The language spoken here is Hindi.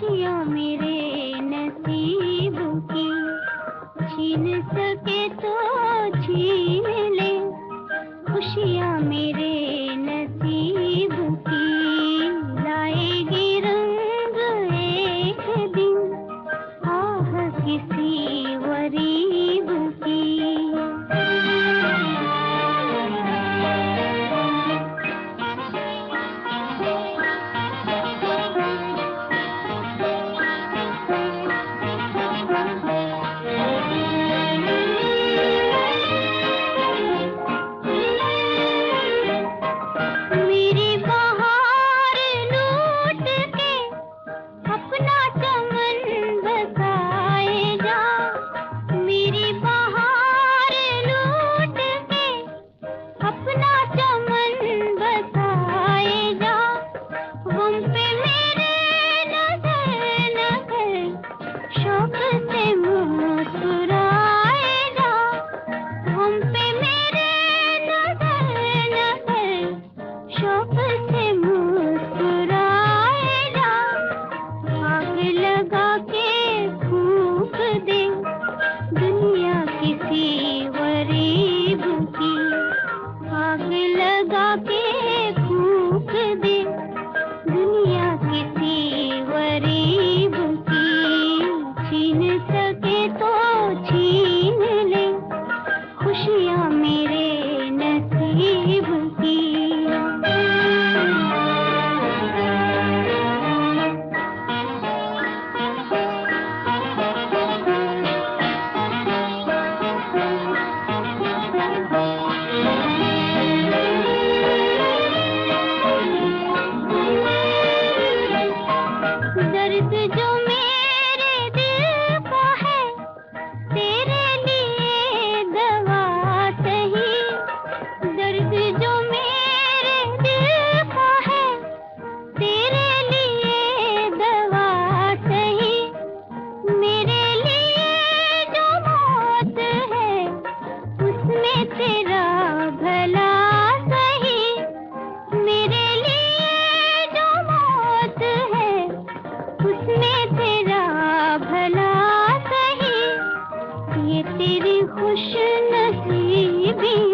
खुशियाँ मेरे नसीब की, छीन सके तो छीन ले, खुशियाँ मेरे नसीब की। लाएगी रंग एक दिन आह किसी गरीब की। मेरी बहार लूट के अपना चमन बसाएगा, मेरी बहार लूट के अपना चमन बसाएगा। गम पे मेरे नजर नजर शौक से मुस्कुराएगा, गम पे मेरे नजर नजर शौक से मुस्कुराएगा। आग लगा के फूंक दे दुनिया किसी गरीब की, आग लगा के फूंक दे दुनिया किसी गरीब की। छीन सके तो छीन ले, खुशियाँ मेरे नसीब की। दर्द जो मेरे दिल का है तेरे लिए दवा सही, दर्द जो मेरे दिल का है तेरे लिए दवा सही। मेरे लिए जो मौत है उसमें तेरा भला सही, मेरे लिए जो मौत है उसमें तेरा भला सही। ये तेरी खुश नसीबी